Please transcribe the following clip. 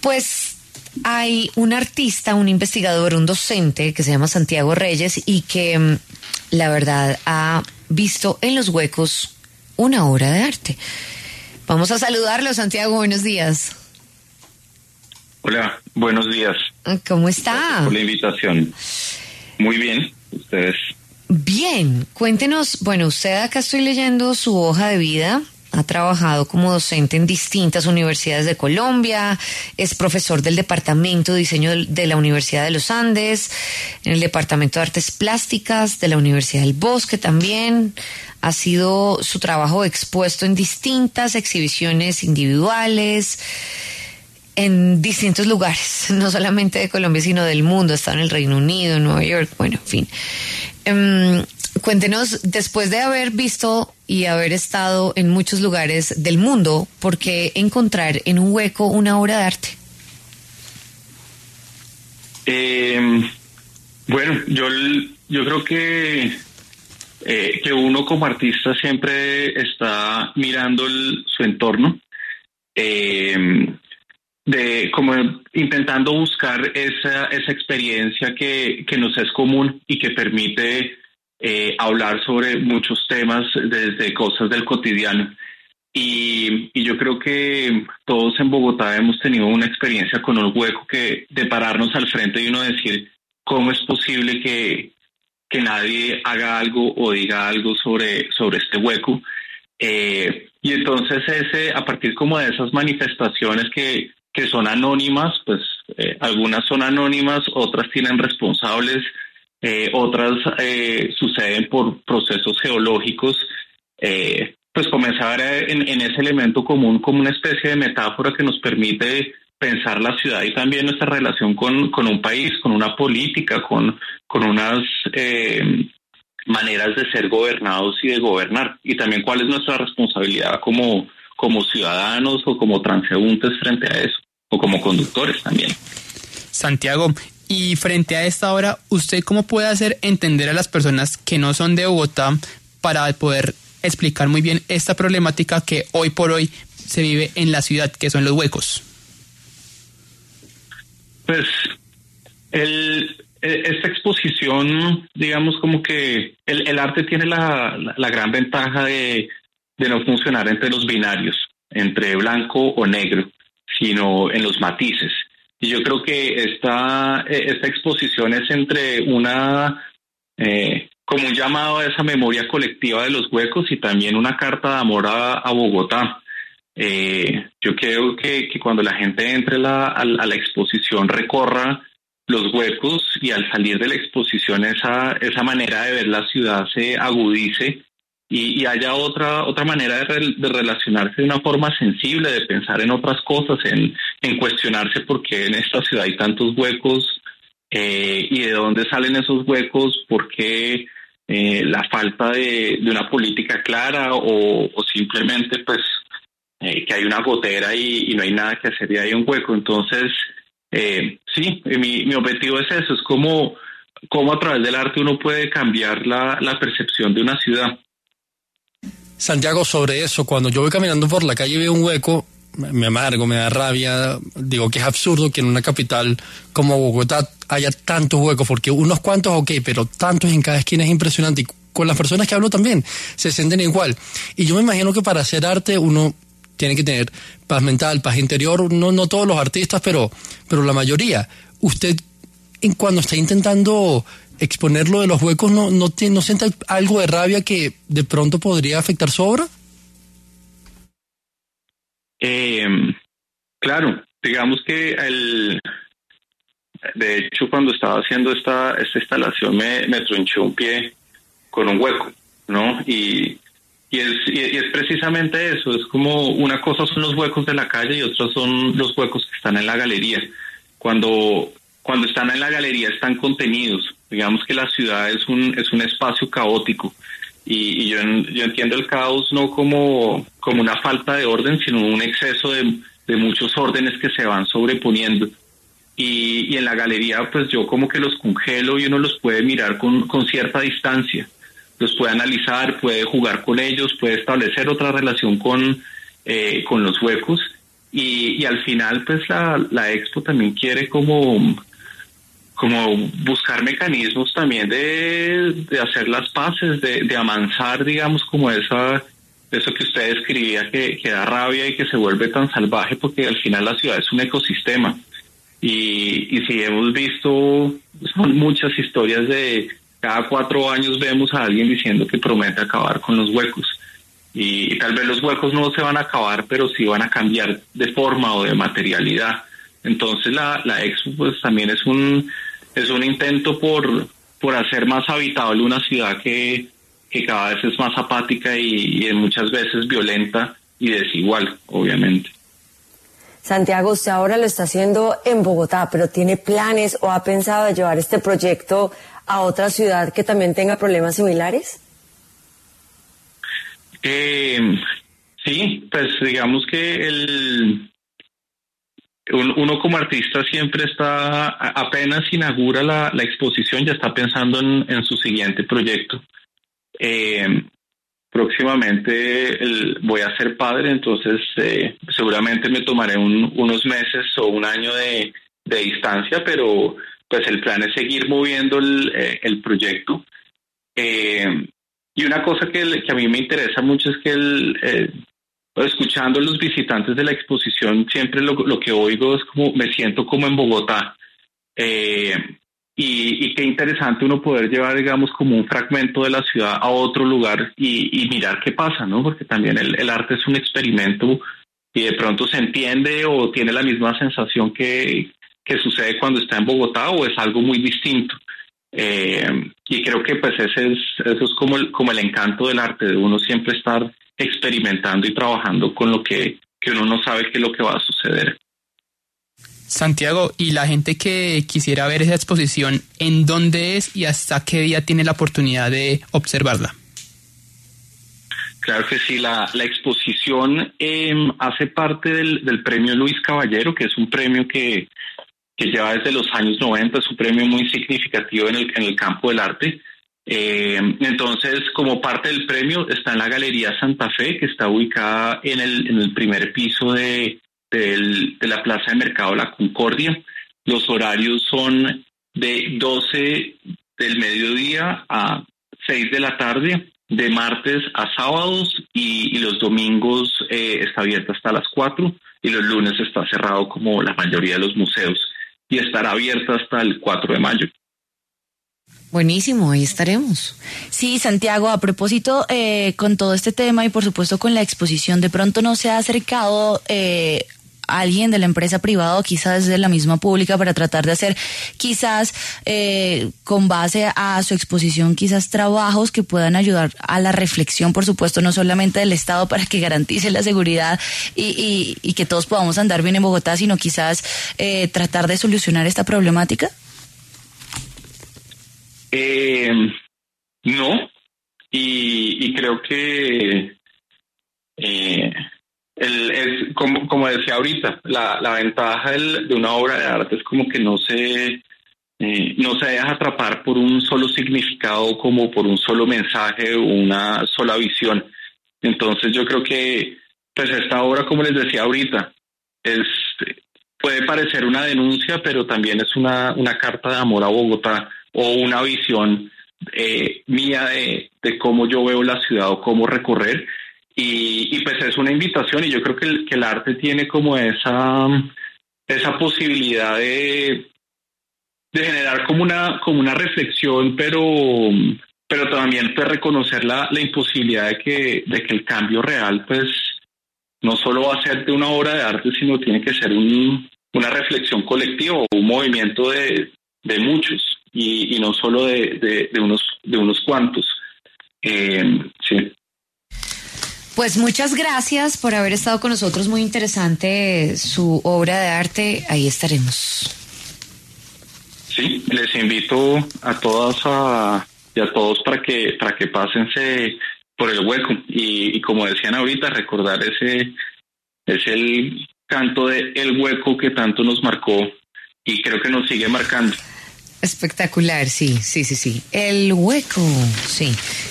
Pues hay un artista, un investigador, un docente que se llama Santiago Reyes y que la verdad ha visto en los huecos una obra de arte. Vamos a saludarlo, Santiago, buenos días. Hola, buenos días. ¿Cómo está? Gracias por la invitación. Muy bien, ¿ustedes? Bien, cuéntenos, bueno, usted acá estoy leyendo su hoja de vida. Ha trabajado como docente en distintas universidades de Colombia, es profesor del Departamento de Diseño de la Universidad de los Andes, en el Departamento de Artes Plásticas de la Universidad del Bosque también. Ha sido su trabajo expuesto en distintas exhibiciones individuales, en distintos lugares, no solamente de Colombia, sino del mundo. Ha estado en el Reino Unido, en Nueva York, bueno, en fin. Cuéntenos, después de haber visto y haber estado en muchos lugares del mundo, ¿por qué encontrar en un hueco una obra de arte? Bueno, yo creo que uno como artista siempre está mirando su entorno, como intentando buscar esa experiencia que nos es común y que permite hablar sobre muchos temas desde cosas del cotidiano. Y yo creo que todos en Bogotá hemos tenido una experiencia con un hueco de pararnos al frente y uno decir cómo es posible que nadie haga algo o diga algo sobre este hueco. Y entonces a partir como de esas manifestaciones que son anónimas, pues algunas son anónimas, otras tienen responsables, otras suceden por procesos geológicos, pues comenzar en ese elemento común como una especie de metáfora que nos permite pensar la ciudad y también nuestra relación con un país, con una política, con unas maneras de ser gobernados y de gobernar, y también cuál es nuestra responsabilidad como ciudadanos o como transeúntes frente a eso, o como conductores también. Santiago, y frente a esta obra, ¿usted cómo puede hacer entender a las personas que no son de Bogotá para poder explicar muy bien esta problemática que hoy por hoy se vive en la ciudad, que son los huecos? Pues esta exposición, digamos como que el arte tiene la gran ventaja de no funcionar entre los binarios, entre blanco o negro, sino en los matices. Y yo creo que esta exposición es entre como un llamado a esa memoria colectiva de los huecos y también una carta de amor a Bogotá. Yo creo que cuando la gente entre a la exposición recorra los huecos y al salir de la exposición esa manera de ver la ciudad se agudice y haya otra manera de relacionarse de una forma sensible, de pensar en otras cosas, en cuestionarse por qué en esta ciudad hay tantos huecos y de dónde salen esos huecos, por qué la falta de una política clara o simplemente pues que hay una gotera y no hay nada que hacer y hay un hueco. Entonces, sí, mi objetivo es eso, es cómo a través del arte uno puede cambiar la percepción de una ciudad. Santiago, sobre eso, cuando yo voy caminando por la calle y veo un hueco, me amargo, me da rabia, digo que es absurdo que en una capital como Bogotá haya tantos huecos, porque unos cuantos, ok, pero tantos en cada esquina es impresionante, y con las personas que hablo también se sienten igual. Y yo me imagino que para hacer arte uno tiene que tener paz mental, paz interior, no todos los artistas, pero la mayoría. Usted, cuando está intentando exponer lo de los huecos, ¿no siente algo de rabia que de pronto podría afectar su obra? Claro, digamos que de hecho cuando estaba haciendo esta instalación me tronché un pie con un hueco, ¿no? Y es precisamente eso, es como una cosa son los huecos de la calle y otros son los huecos que están en la galería. Cuando están en la galería están contenidos, digamos que la ciudad es un espacio caótico y yo entiendo el caos no como una falta de orden, sino un exceso de muchos órdenes que se van sobreponiendo. Y en la galería pues yo como que los congelo y uno los puede mirar con cierta distancia. Los puede analizar, puede jugar con ellos, puede establecer otra relación con los huecos y al final pues la Expo también quiere como buscar mecanismos también de hacer las paces, de amansar, digamos, como eso que usted describía que da rabia y que se vuelve tan salvaje, porque al final la ciudad es un ecosistema. Y si hemos visto, son muchas historias de cada 4 años vemos a alguien diciendo que promete acabar con los huecos. Y tal vez los huecos no se van a acabar, pero sí van a cambiar de forma o de materialidad. Entonces la Expo pues también es un intento por hacer más habitable una ciudad que cada vez es más apática y muchas veces violenta y desigual, obviamente. Santiago, usted ahora lo está haciendo en Bogotá, pero ¿tiene planes o ha pensado llevar este proyecto a otra ciudad que también tenga problemas similares? Sí, pues digamos que uno como artista siempre está, apenas inaugura la exposición, ya está pensando en su siguiente proyecto. Próximamente voy a ser padre, entonces seguramente me tomaré unos meses o un año de distancia, pero pues el plan es seguir moviendo el proyecto. Y una cosa que a mí me interesa mucho es que escuchando a los visitantes de la exposición, siempre lo que oigo es como me siento como en Bogotá. Y qué interesante uno poder llevar, digamos, como un fragmento de la ciudad a otro lugar y mirar qué pasa, ¿no? Porque también el arte es un experimento y de pronto se entiende o tiene la misma sensación que sucede cuando está en Bogotá o es algo muy distinto. Y creo que pues eso es como el encanto del arte, de uno siempre estar experimentando y trabajando con lo que uno no sabe qué es lo que va a suceder. Santiago, y la gente que quisiera ver esa exposición, ¿en dónde es y hasta qué día tiene la oportunidad de observarla? Claro que sí, la exposición hace parte del premio Luis Caballero, que es un premio que lleva desde los años 90, es un premio muy significativo en el campo del arte. Entonces, como parte del premio, está en la Galería Santa Fe, que está ubicada en el primer piso de la Plaza de Mercado La Concordia. Los horarios son de 12 del mediodía a 6 de la tarde, de martes a sábados, y los domingos está abierta hasta las 4 y los lunes está cerrado como la mayoría de los museos y estará abierta hasta el 4 de mayo. Buenísimo, ahí estaremos. Sí, Santiago, a propósito, con todo este tema y por supuesto con la exposición, ¿de pronto no se ha acercado alguien de la empresa privada o quizás de la misma pública para tratar de hacer quizás con base a su exposición quizás trabajos que puedan ayudar a la reflexión, por supuesto, no solamente del Estado para que garantice la seguridad y que todos podamos andar bien en Bogotá, sino quizás tratar de solucionar esta problemática? No, y creo que como decía ahorita, la ventaja de una obra de arte es como que no se deja atrapar por un solo significado, como por un solo mensaje o una sola visión. Entonces yo creo que pues esta obra, como les decía ahorita, puede parecer una denuncia, pero también es una carta de amor a Bogotá o una visión mía de cómo yo veo la ciudad o cómo recorrer. Y pues es una invitación, y yo creo que el arte tiene como esa posibilidad de generar como una reflexión, pero también pues reconocer la imposibilidad de que el cambio real pues no solo va a ser de una obra de arte, sino tiene que ser una reflexión colectiva o un movimiento de muchos y no solo de unos cuantos. Sí. Pues muchas gracias por haber estado con nosotros, muy interesante su obra de arte, ahí estaremos. Sí, les invito a todas y a todos para que pásense por el hueco y como decían ahorita, recordar es el canto de El Hueco que tanto nos marcó y creo que nos sigue marcando. Espectacular, sí. El Hueco, sí.